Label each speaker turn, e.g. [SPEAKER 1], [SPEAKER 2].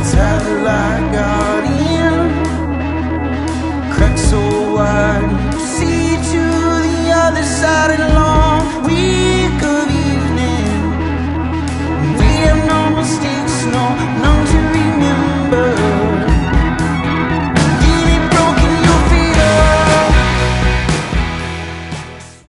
[SPEAKER 1] Satellite guardian, crack so wide you see to